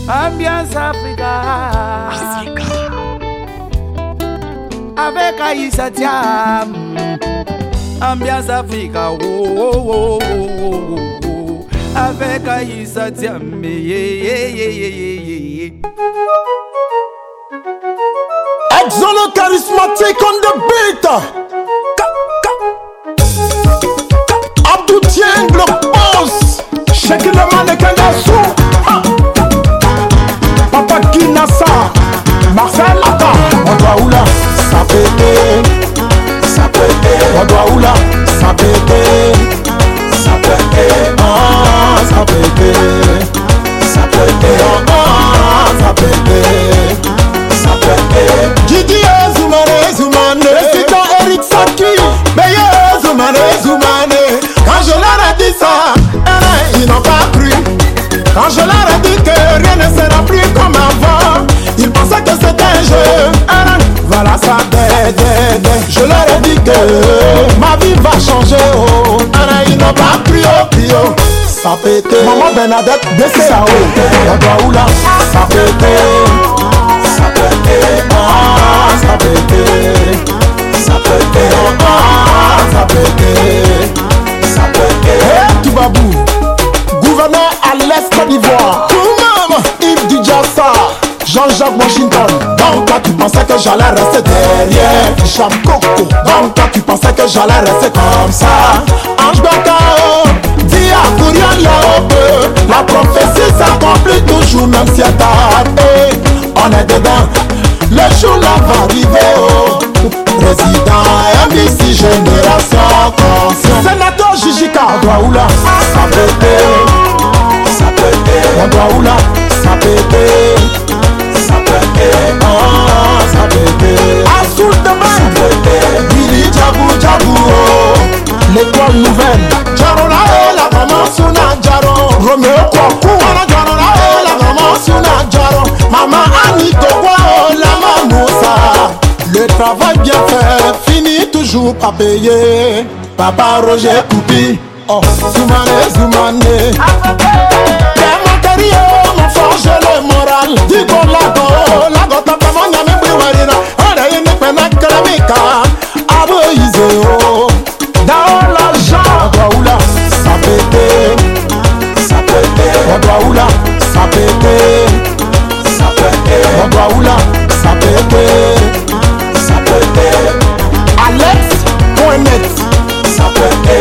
Ambiance Africa. Avec Aïssa Thiam. Ambiance Africa. Oh, oh, oh, oh, oh. Avec Aïssa Thiam. Exolo charismatique on the beat. Abdou Tieng le boss. Shake le mannequin d'assaut. Papa Kinassa. Marcel Aka. On doit où là? Ça pété. Ça pété. On doit où là? Ça pété. Ça pété. Ah, ça pété. Ça pété. Ah, ça pété. Didi Zoumane, récitant Eric Saki. Meilleur Zoumane. Quand je leur ai dit ça, ils n'ont pas cru. Quand je leur ai dit que rien ne sera plus comme avant, ils pensaient que c'était un jeu. Voilà ça, je leur ai dit que ma vie va changer. Oh. Ils n'ont pas cru, oh. Ça pété. Maman Bernadette, DCAO. On doit où là? Ça pété. Ça pété, ah, ça pété, ça pété, ah, ça pété, ça pété. Hey, Toubabou, gouverneur à l'Est Côte d'Ivoire. Toumam, Yves Didjassa, Jean-Jacques Washington. Donc toi tu pensais que j'allais rester derrière Hicham Coco. Donc toi tu pensais que j'allais rester comme ça. Ange Bakao, Dia Kourian Yaope. La prophétie s'accomplit toujours même si elle tardé. On est dedans, le jour là va arriver, oh. Président MBC Génération Conscience. Sénateur Jijika. On doit où là? Ça pété. Ça pété. On doit où là? Ça pété. Ça pété. Ah, ça pété. Assoul de main. Ça pété. Billy Djabou, oh. L'étoile nouvelle. Jaro là, la maman Souna Jaro. Roméo Kwaku. Jaro là, la maman Souna Jaro. Maman Anito Kwao, la mamoussa. Le travail bien fait, finit toujours pas payé. Papa Roger Koupi, oh, Zoumane. T'es mon terrier, mon forge le moral. Digo lago, tapa mon yame briwarina. Ora yene pena kalamika, abo iseo. Dans l'argent, on doit où là? Ça pété. Ça pété. On doit où là? Ça pété. On doit où là? Ça pété. Ça pété. Alex.net. Ça pété.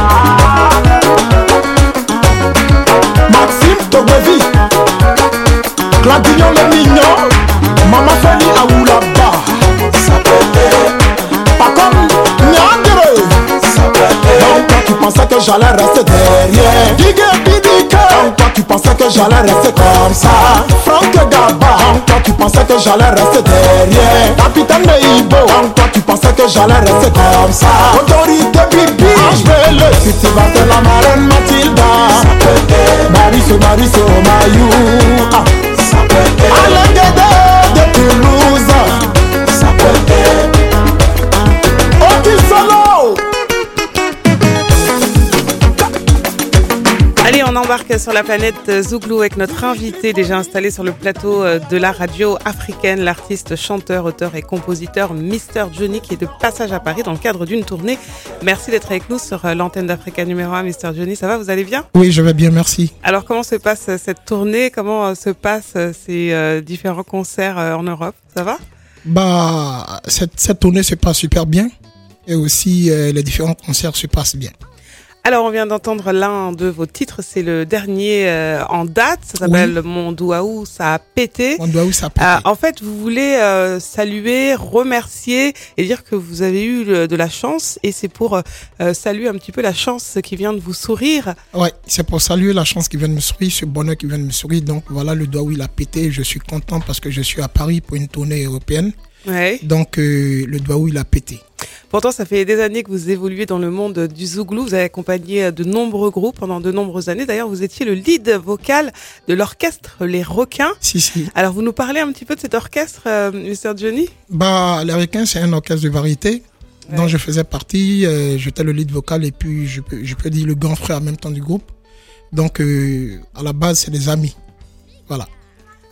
Maxime Togovi. Gladillon le mignon. Maman Feli Aoulaba. Ça pété. Pas comme Nyandere. Ça pété. Donc toi tu pensais que j'allais rester derrière Digue Bidika. Donc toi tu pensais que j'allais rester comme ça. Franck Gaba. Donc toi tu pensais que j'allais rester derrière Capitaine Meibo. Donc toi tu pensais que j'allais rester comme ça. Autorité Bibi. Angele. Cultivateur la marraine Mathilda. Ça pété. Mariso Mayou. Ah. Ça pété. Alain Guédé de Toulouse. Ça pété. Oti Solo. Allez, on embarque sur la planète Zouglou avec notre invité déjà installé sur le plateau de la radio africaine, l'artiste, chanteur, auteur et compositeur Mr Johnny qui est de passage à Paris dans le cadre d'une tournée. Merci d'être avec nous sur l'antenne d'Africa numéro 1. Mr Johnny, ça va, vous allez bien? Oui, je vais bien, merci. Alors, comment se passe cette tournée? Comment se passent ces différents concerts en Europe? Ça va? Bah, cette tournée se passe super bien et aussi les différents concerts se passent bien. Alors, on vient d'entendre l'un de vos titres, c'est le dernier en date, ça s'appelle Mon Douaou, ça a pété. Mon Douaou, ça a pété. En fait, vous voulez saluer, remercier et dire que vous avez eu de la chance et c'est pour saluer un petit peu la chance qui vient de vous sourire. Ouais, c'est pour saluer la chance qui vient de me sourire, ce bonheur qui vient de me sourire. Donc voilà, le Douaou, il a pété. Je suis content parce que je suis à Paris pour une tournée européenne. Ouais. Donc le Douaou, il a pété. Pourtant, ça fait des années que vous évoluez dans le monde du Zouglou. Vous avez accompagné de nombreux groupes pendant de nombreuses années. D'ailleurs, vous étiez le lead vocal de l'orchestre Les Requins. Si. Alors, vous nous parlez un petit peu de cet orchestre, Mr Johnny? Bah, Les Requins, c'est un orchestre de variété dont je faisais partie. J'étais le lead vocal et puis je peux dire le grand frère en même temps du groupe. Donc, à la base, c'est des amis. Voilà.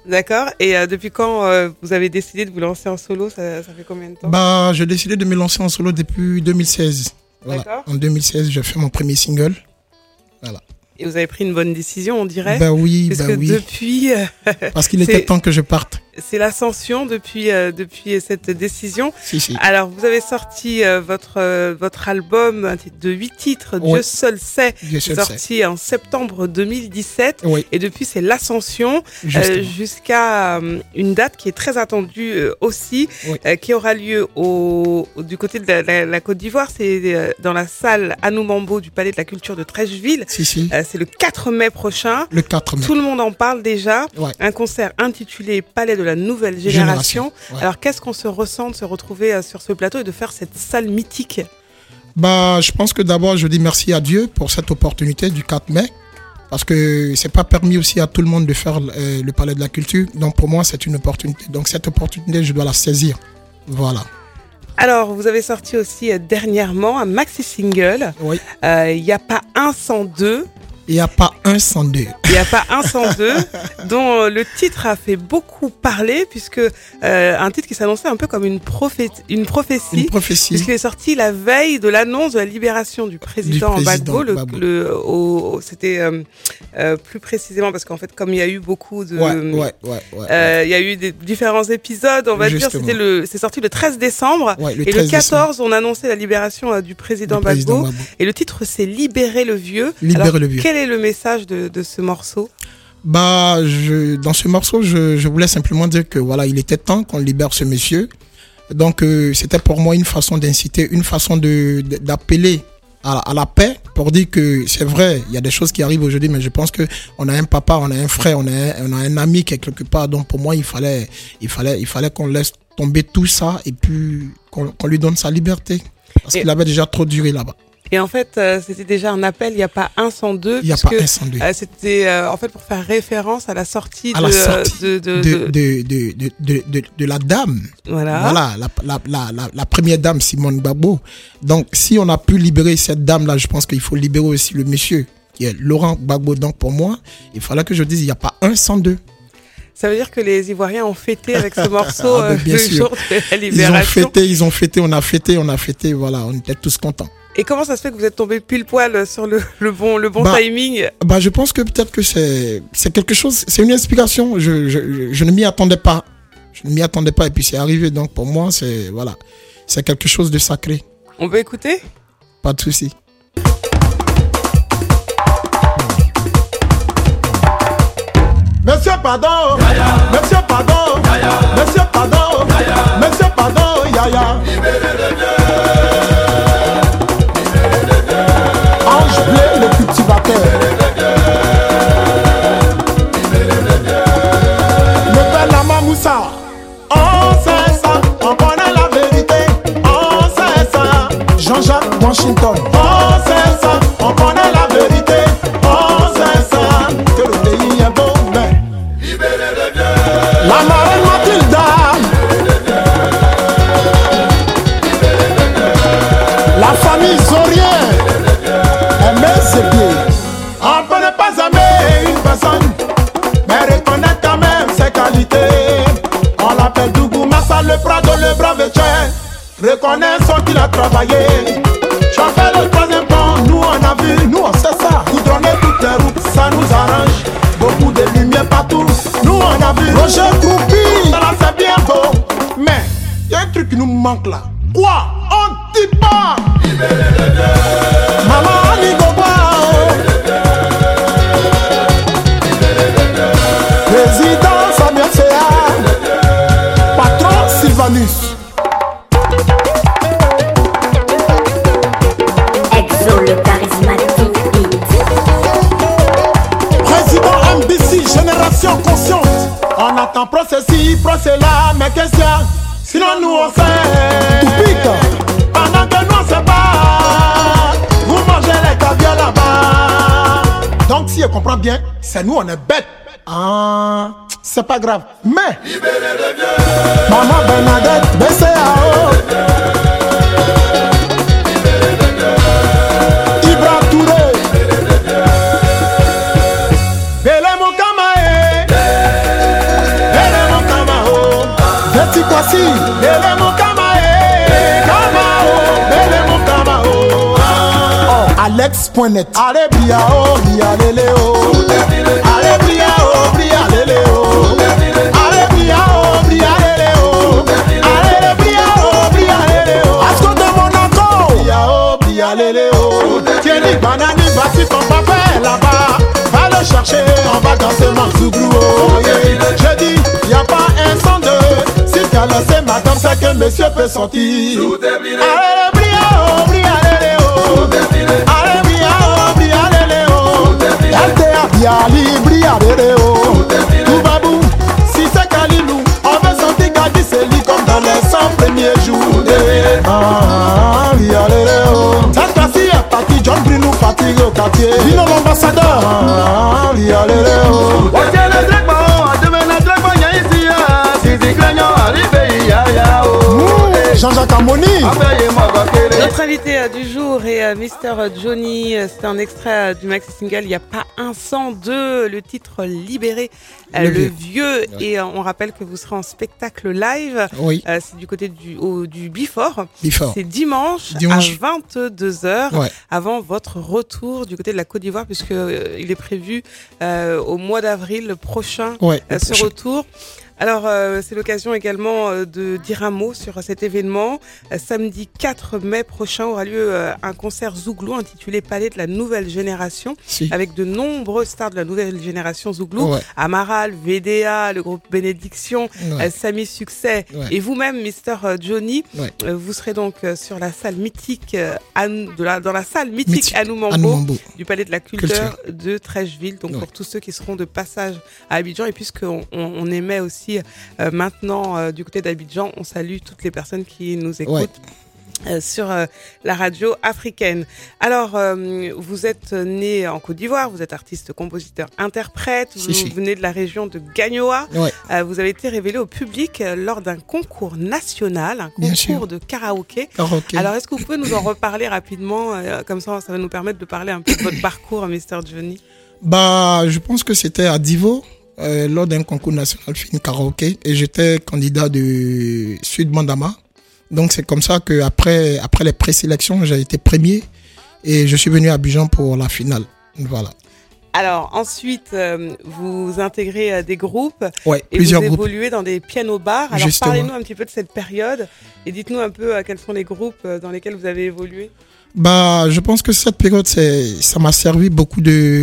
D'accord. Et depuis quand vous avez décidé de vous lancer en solo, ça fait combien de temps? Bah, j'ai décidé de me lancer en solo depuis 2016. Voilà. D'accord. En 2016, j'ai fait mon premier single. Voilà. Et vous avez pris une bonne décision, on dirait. Bah oui, Parce bah que oui. depuis... Parce qu'il était temps que je parte. C'est l'ascension depuis cette décision. Si. Alors, vous avez sorti votre album un titre de 8 titres, Ouais. Dieu seul sait, Dieu seul sorti en septembre 2017. Oui, Et depuis, c'est l'ascension justement. jusqu'à une date qui est très attendue aussi, Oui. qui aura lieu du côté de la Côte d'Ivoire. C'est dans la salle Anou Mambo du Palais de la Culture de Trècheville. Si. C'est le 4 mai prochain. Le 4 mai. Tout le monde en parle déjà. Ouais. Un concert intitulé Palais de la nouvelle génération. Ouais. Alors, qu'est-ce qu'on se ressent de se retrouver sur ce plateau et de faire cette salle mythique? Bah, je pense que d'abord, je dis merci à Dieu pour cette opportunité du 4 mai. Parce que c'est pas permis aussi à tout le monde de faire le Palais de la Culture. Donc, pour moi, c'est une opportunité. Donc, cette opportunité, je dois la saisir. Voilà. Alors, vous avez sorti aussi dernièrement un maxi single. Oui. Il n'y a pas un sans deux. Il n'y a pas un sans deux. Il n'y a pas un sans deux, dont le titre a fait beaucoup parler, puisque un titre qui s'annonçait un peu comme une prophétie. Une prophétie. Puisqu'il est sorti la veille de l'annonce de la libération du président Gbagbo. C'était plus précisément parce qu'en fait, comme il y a eu beaucoup de, il y a eu des différents épisodes, on va Justement. dire, c'est sorti le 13 décembre. Ouais, Et le 14, on annonçait la libération du président Gbagbo. Et le titre, c'est Libérer le vieux. Libérer le vieux. Quel est le message de ce morceau? Bah, dans ce morceau, je voulais simplement dire que voilà, il était temps qu'on libère ce monsieur. Donc, c'était pour moi une façon d'inciter, une façon d'appeler à la paix, pour dire que c'est vrai, il y a des choses qui arrivent aujourd'hui, mais je pense que on a un papa, on a un frère, on a un ami qui est quelque part. Donc, pour moi, il fallait qu'on laisse tomber tout ça et puis qu'on lui donne sa liberté, parce qu'il avait déjà trop duré là-bas. Et en fait, c'était déjà un appel, il n'y a pas un sans deux. Il n'y a pas un sans deux. C'était en fait pour faire référence à la sortie de la dame. Voilà. La première dame, Simone Gbagbo. Donc, si on a pu libérer cette dame-là, je pense qu'il faut libérer aussi le monsieur, qui est Laurent Gbagbo. Donc, pour moi, il fallait que je dise, il n'y a pas un sans deux. Ça veut dire que les Ivoiriens ont fêté avec ce morceau bien le sûr. jour de la libération. Ils ont fêté, on a fêté, voilà, on était tous contents. Et comment ça se fait que vous êtes tombé pile poil sur le bon timing? Bah, je pense que peut-être que c'est quelque chose, c'est une inspiration. Je ne m'y attendais pas. Et puis c'est arrivé. Donc pour moi, c'est quelque chose de sacré. On peut écouter? Pas de souci. Monsieur pardon, monsieur pardon, monsieur pardon, monsieur pardon, yaya. Ange bleu, le cultivateur. Le père Lama Moussa. On sait ça, on connaît la vérité. On sait ça. Jean-Jacques Washington. On sait ça, on connaît la vérité. On sait ça, que le pays est beau, mais la marraine Mathilda. La famille Zorien. Aimer c'est bien. On peut ne pas aimer une personne, mais reconnaître quand même ses qualités. On l'appelle Dougou Massa, le Prado, le brave Tchè. Reconnaissons qu'il a travaillé. J'en fais le troisième pont, nous on a vu, nous on sait ça. Goudronner toutes les routes, ça nous arrange. Beaucoup de lumière partout, nous on a vu. Roger Croupi, ça là c'est bien beau, mais y a un truc qui nous manque là. Quoi? On dit pas. Maman Ali Goba. Président Samia Sea. Patron Sylvanus. Exo le charismatique beat. Président MBC, génération consciente. On attend procès-ci, procès-là, mais qu'est-ce qu'il y a? Sinon nous on sait. Tout pique. Pendant que nous on sait pas. Vous mangez les caviars là-bas. Donc si je comprends bien, c'est nous on est bêtes. Ah, c'est pas grave. Mais Maman Bernadette, BCAO. Ibra Touré. Bele Mokamae. Petit Kwasi, Bele Mokama, Bele Mokama, Alex.net, allez bria oh, bria lele oh, allez bria oh, bria lele oh, allez bria oh, bria lele oh, allez bria oh, bria lele oh, Asco de Monaco, bria lele oh, Thierry Banani, voici ton papa là-bas, va le chercher, on va danser Marzouglou oh, yeah. Je dis, y a pas un son de, si t'as laissé madame, c'est que monsieur peut sortir, allez bria oh, bria lele oh, allez bria oh, bria lele oh, Yali, bria lele oh, Toubabou, si c'est Kalilou, on veut sentir Gadi Seli comme dans les 100 premiers jours. Bria lele oh, cette fois-ci est parti, John Bruno fatigué au quartier, Dino l'ambassadeur. Bria lele oh, Jean-Jacques Amoni. Notre invité du jour est Mr. Johnny. C'est un extrait du maxi single Il n'y a pas un sang de le titre Libéré, le vieux. Ouais. Et on rappelle que vous serez en spectacle live. Oui. C'est du côté du Before. C'est dimanche à 22h, ouais, avant votre retour du côté de la Côte d'Ivoire, puisque il est prévu au mois d'avril prochain, ouais, ce retour. Alors, c'est l'occasion également de dire un mot sur cet événement. Samedi 4 mai prochain aura lieu un concert Zouglou intitulé Palais de la Nouvelle Génération, avec de nombreux stars de la Nouvelle Génération Zouglou, ouais, Amaral, VDA, le groupe Bénédiction, ouais, Samy Succès, ouais, et vous-même, Mr. Johnny. Ouais. Vous serez donc sur la salle mythique, dans la salle mythique Anoumambo du Palais de la Culture de Trècheville. Donc, ouais, pour tous ceux qui seront de passage à Abidjan, et puisqu'on émet aussi maintenant du côté d'Abidjan, on salue toutes les personnes qui nous écoutent, ouais, sur la radio africaine. Alors, vous êtes né en Côte d'Ivoire, vous êtes artiste, compositeur, interprète, vous venez de la région de Gagnoa, ouais, vous avez été révélé au public lors d'un concours national, un concours de karaoké. Alors, est-ce que vous pouvez nous en reparler rapidement, comme ça va nous permettre de parler un peu de votre parcours, Mr. Johnny? Je pense que c'était à Divo. Lors d'un concours national film karaoké, et j'étais candidat de Sud Mandama. Donc c'est comme ça que après les présélections, j'ai été premier et je suis venu à Abidjan pour la finale. Voilà. Alors ensuite, vous intégrez des groupes, ouais, et plusieurs vous groupes, évoluez dans des piano-bars. Alors justement, parlez-nous un petit peu de cette période et dites-nous un peu quels sont les groupes dans lesquels vous avez évolué. Je pense que cette période, ça m'a servi beaucoup.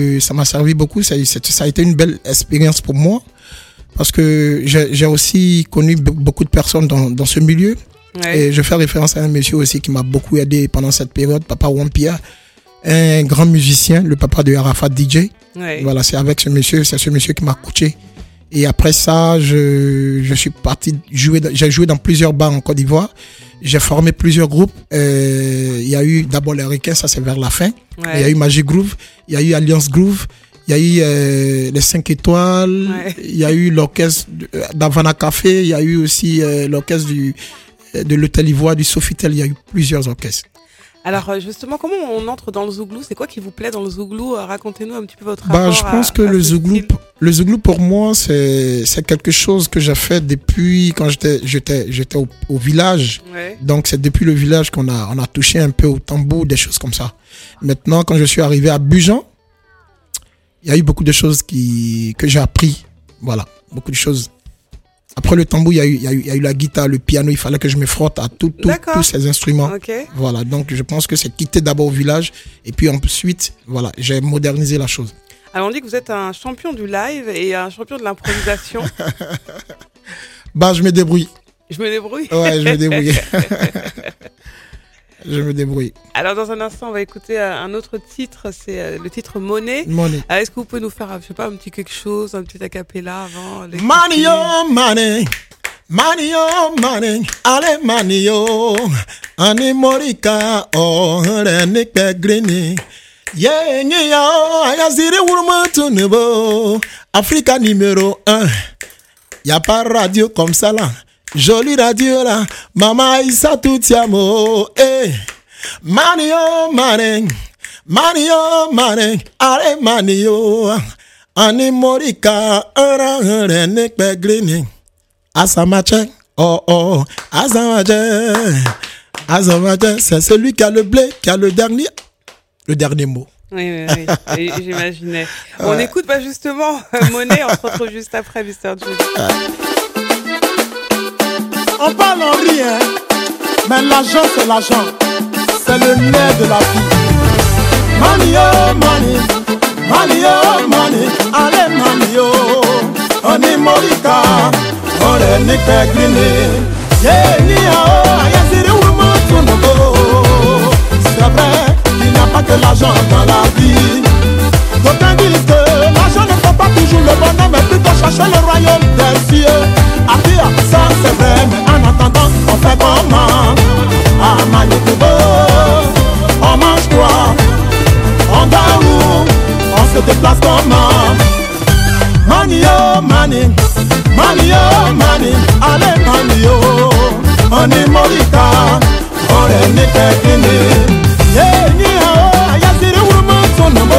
Ça a été une belle expérience pour moi, parce que j'ai aussi connu beaucoup de personnes dans ce milieu. Ouais. Et je fais référence à un monsieur aussi qui m'a beaucoup aidé pendant cette période, Papa Wampia, un grand musicien, le papa de Arafat DJ. Ouais. Voilà, c'est ce monsieur qui m'a coaché. Et après ça, je suis parti j'ai joué dans plusieurs bars en Côte d'Ivoire. J'ai formé plusieurs groupes. Il y a eu d'abord les Ricains, ça c'est vers la fin. Ouais. Il y a eu Magic Groove, il y a eu Alliance Groove, il y a eu les 5 étoiles, ouais, il y a eu l'orchestre d'Havana Café, il y a eu aussi l'orchestre de l'Hôtel Ivoire, du Sofitel, il y a eu plusieurs orchestres. Alors justement, comment on entre dans le Zouglou? C'est quoi qui vous plaît dans le Zouglou? Racontez-nous un petit peu votre rapport. Je pense que le Zouglou pour moi, c'est quelque chose que j'ai fait depuis quand j'étais au village. Ouais. Donc c'est depuis le village qu'on a touché un peu au tambour, des choses comme ça. Maintenant, quand je suis arrivé à Abidjan, il y a eu beaucoup de choses que j'ai appris. Voilà, beaucoup de choses. Après le tambour, il y a eu la guitare, le piano. Il fallait que je me frotte à tous ces instruments. Okay. Voilà, donc je pense que c'est quitter d'abord au village et puis ensuite, voilà, j'ai modernisé la chose. Alors on dit que vous êtes un champion du live et un champion de l'improvisation. Je me débrouille. Je me débrouille. Ouais, je me débrouille. Je me débrouille. Alors dans un instant, on va écouter un autre titre, c'est le titre Money. Est-ce que vous pouvez nous faire, je sais pas, un petit quelque chose, un petit acapella avant? Money oh money, money oh money, allez money oh, ane morika oh, rene green. Yeah yeah, ayazire wurmutu nebo, Africa numéro 1. Y a pas radio comme ça là. Jolie radio là, Mama Issa tout yamo, eh. Money oh money, money oh money, allez money oh, ane morika, rene green. Asamache, Oh, oh, Azamaja, c'est celui qui a le blé, qui a le dernier mot. Oui, j'imaginais. On écoute justement Monet, on se retrouve juste après, Mr. Johnny. On parle en rien, mais l'argent c'est l'argent. C'est le nerf de la vie. Money, oh money, money, oh money, allez money, oh. On est Morika, on est Nipeglini. Yeah, c'est vrai, il n'y a pas que l'argent dans la vie. D'aucuns disent que l'argent ne fait pas toujours le bonheur, mais plutôt chercher le royaume des cieux. Après, ça c'est vrai, mais en attendant, on fait comment? À Manitobo, on mange quoi? On dort où? On se déplace comment? Money, oh money, money, oh money, allez money, oh. On est Morika, on est Nipeglini. Yeah, yeah, c'est le woman son nom.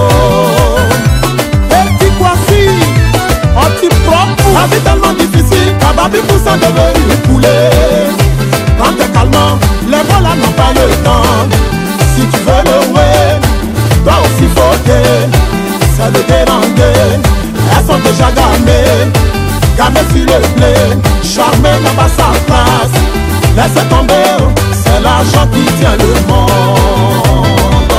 Petit Kwasi, anti-propre. La vie tellement difficile, Kababi pour s'en devenir poulet. Quand t'es calmant, les voilà n'ont pas le temps. Si tu veux le ouais, toi aussi faut que c'est le déranger. Elles sont déjà gamées, gamées sur le blé. Charmées n'a pas sa place. Laissez tomber, c'est l'argent qui tient le monde.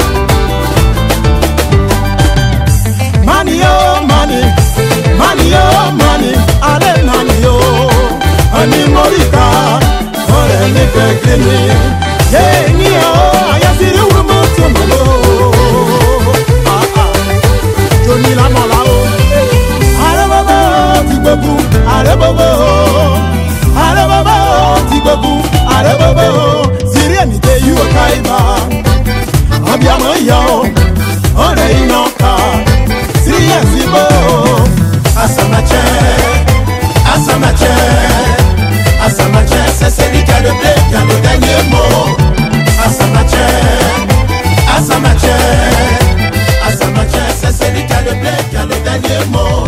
Money, oh money, money, oh money, allez money, oh. On est Morika, on est Nipeglini. Yeah, yeah, c'est le woman to know. Johnny la mola, allez bobo, Tibobu, allez bobo. Allez bobo, Tibobu, allez bobo. Sirianité yu kaiba, ambiamo yo, on est inoka. Sirian zibo, Asamache, Asamache, Asamache, c'est celui qui a le blé, qui a le dernier mot. Asamache, Asamache, Asamache, c'est celui qui a le blé, qui a le dernier mot.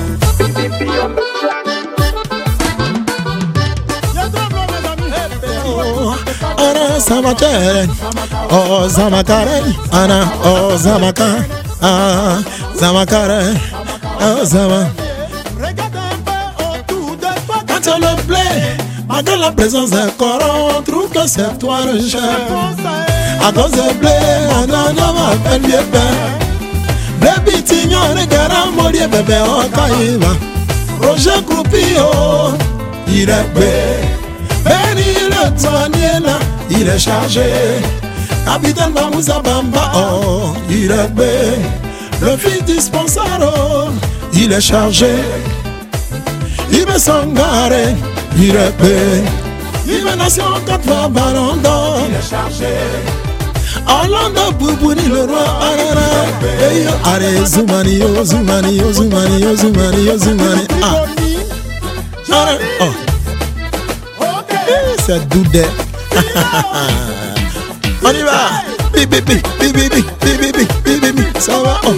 Ana Zamakare, oh Zamakare, Ana, oh Zamaka, ah Zamakare, oh Zama. Regarde un peu autour de toi. Quand on le plaît, malgré la présence d'un corps, on trouve que c'est toi le chef. À cause de blé, on m'appelle vieux père. Baby Tignon, regarde mon lieu bébé, oh Kaïva. Roger Croupio, il est bé. Benny le douanier là, il est chargé. Capitaine Bamouza Bamba, oh, il est bé. Le fils Dispensaro, il est chargé. Il me sangare, il est bé. Il me nation 4 fois ballon d'or, il est chargé. Orlando Boubouni le roi, arara. Hey yo, are Zoumani, oh Zoumani, oh Zoumani, oh Zoumani, oh Zoumani. Ah, oh. C'est Doudé. On y va. Bibi, ça va. Oh.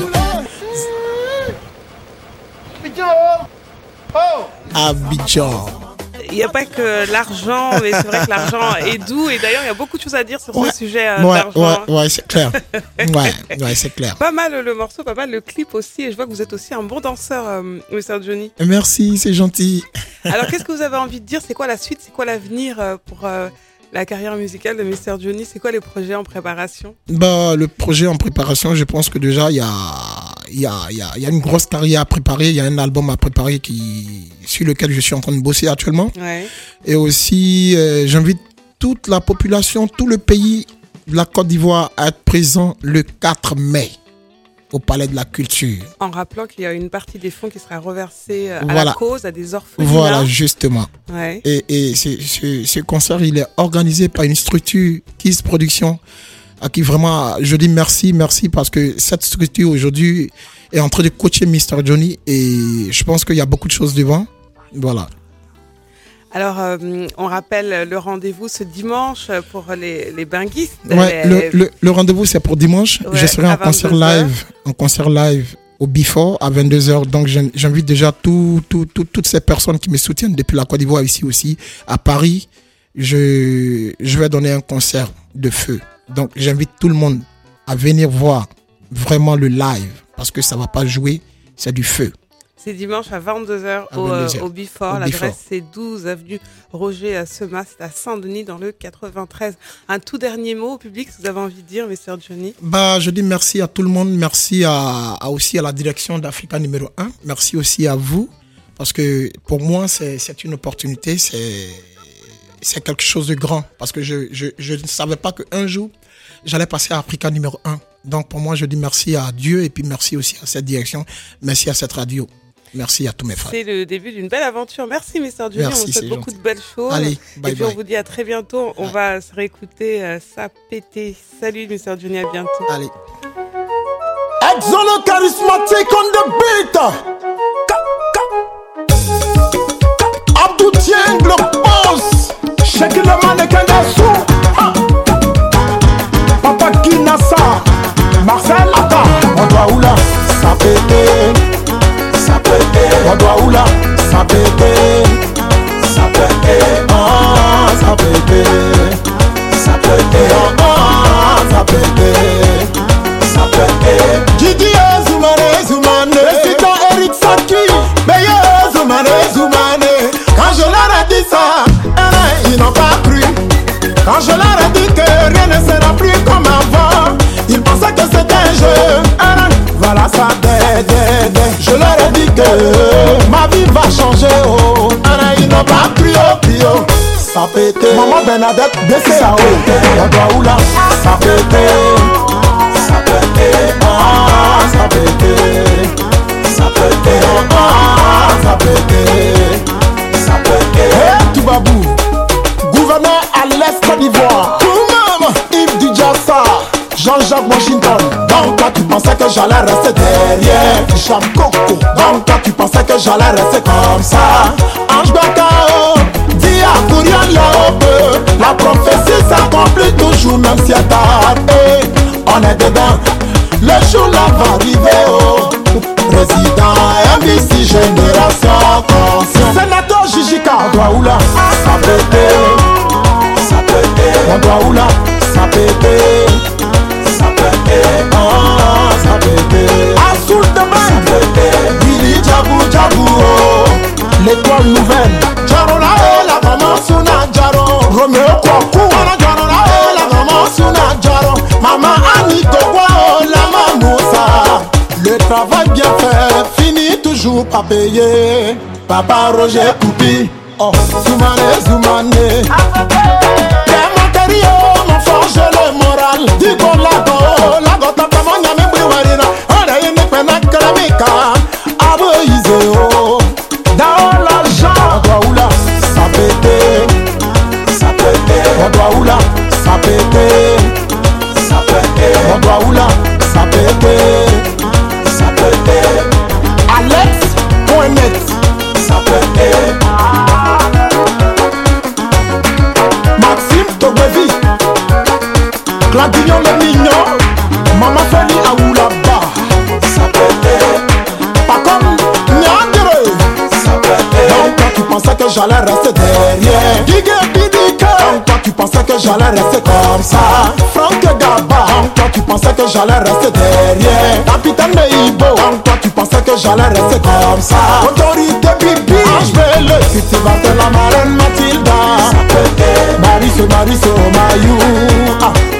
Abidjan. Il n'y a pas que l'argent, mais c'est vrai que l'argent est doux. Et d'ailleurs, il y a beaucoup de choses à dire sur ce sujet d'argent. Ouais, c'est clair. Ouais, c'est clair. Pas mal le morceau, pas mal le clip aussi. Et je vois que vous êtes aussi un bon danseur, Mr. Johnny. Merci, c'est gentil. Alors, qu'est-ce que vous avez envie de dire? C'est quoi la suite? C'est quoi l'avenir pour la carrière musicale de Mr. Johnny? C'est quoi les projets en préparation? Le projet en préparation, je pense que déjà, il y a une grosse carrière à préparer. Il y a un album à préparer sur lequel je suis en train de bosser actuellement. Ouais. Et aussi, j'invite toute la population, tout le pays de la Côte d'Ivoire à être présent le 4 mai au Palais de la Culture. En rappelant qu'il y a une partie des fonds qui sera reversée à Voilà. la cause, à des orphelins. Voilà, justement. Ouais. Et ce concert, il est organisé par une structure Kiss Production, à qui vraiment, je dis merci parce que cette structure aujourd'hui est en train de coacher Mr. Johnny et je pense qu'il y a beaucoup de choses devant. Voilà. Alors, on rappelle le rendez-vous ce dimanche pour les binguistes. Ouais, le rendez-vous, c'est pour dimanche. Ouais, je serai à 22 heures. en concert live au Before à 22h. Donc j'invite déjà toutes ces personnes qui me soutiennent depuis la Côte d'Ivoire ici aussi à Paris. Je vais donner un concert de feu. Donc j'invite tout le monde à venir voir vraiment le live parce que ça va pas jouer, c'est du feu. C'est dimanche à 22h au Before. L'adresse c'est 12 avenue Roger à Semas, c'est à Saint-Denis dans le 93. Un tout dernier mot au public, si vous avez envie de dire, Mr. Johnny. Je dis merci à tout le monde, merci aussi à la direction d'Africa numéro 1, merci aussi à vous, parce que pour moi c'est une opportunité, c'est quelque chose de grand, parce que je ne savais pas qu'un jour j'allais passer à Africa numéro 1. Donc pour moi je dis merci à Dieu et puis merci aussi à cette direction, merci à cette radio. Merci à tous mes frères. C'est le début d'une belle aventure. Merci, Mr. Johnny. Merci, on vous souhaite beaucoup de belles choses. Allez, bye et puis, on vous dit à très bientôt. On va se réécouter Ça pété. Salut, Mr. Johnny. À bientôt. Allez. Exolo charismatique on the beat. Abdou Tieng, le boss. Shake le mannequin dessous. Papa Kinassa. Marcel Ata. On doit où là? Ça pété. On doit où là? Ça pété. Ça pété. Ah, ça pété. Ça pété. Ah, ça pété. Ça pété. Didi Zoumane. Président Eric Saki. Meilleur Zoumane. Quand je leur ai dit ça, ils n'ont pas cru. Quand je leur ai dit que rien ne sera plus comme avant, ils pensaient que c'était un jeu. Voilà ça, je leur ai dit que ma vie va changer, oh. Ils n'ont pas cru, oh. Ça pété. Maman Bernadette, baissez à haut. On doit où là? Ça pété. Ça pété. Ah, ça pété. Ça pété. Ah, ça pété. Ça pété. Hey, Toubabou, gouverneur à l'Est Côte d'Ivoire. Tout-même, Yves Didjassa, Jean-Jacques Washington. Donc toi tu pensais que j'allais rester derrière Hicham Coco. Donc toi tu pensais que j'allais rester comme ça. Ange Bakao, dis à Kourian Yaope. La prophétie s'accomplit toujours même si elle tarde. On est dedans, le jour là va arriver, oh. Président MBC Génération Conscient. Sénateur Jijika. On doit où là? Ça pété. Ça pété. On doit où là? Ça pété. Ça pété. Ah, ça pété. Assoul de bain. Billy Djabou, oh. L'étoile nouvelle. Jaro la la maman Suna Jaro. Romeo Kwaku. Jaro la maman Suna Jaro. Maman Anito Kwa la mamoussa. Le travail bien fait finit toujours pas payé. Papa Roger Koupi. Oh, Zoumane. Mon forge le moral. Digo lago tapa monya membri warina. Ora yene pena kalamika. Abo iseo. Dans l'argent. On doit où là? Ça pété. Ça pété. On doit où là? Ça pété. Ça pété. On doit où là? Ça pété. Ça pété. Alex.net. Ça pété. Maxime Togbevi. Gladignon le mignon. Maman Feli Aoulaba. Ça pété. Pas comme Nyandere. Ça pété. Donc toi tu pensais que j'allais rester derrière Guigué Bidika. Donc toi tu pensais que j'allais rester comme ça. Franck Gaba. Donc toi tu pensais que j'allais rester derrière Capitaine Meibo. Donc toi tu pensais que j'allais rester comme ça. Autorité Bibi. Ange-Bele. Cultivateur la marraine Mathilda. Ça pété. Marie, Mayou. Ah.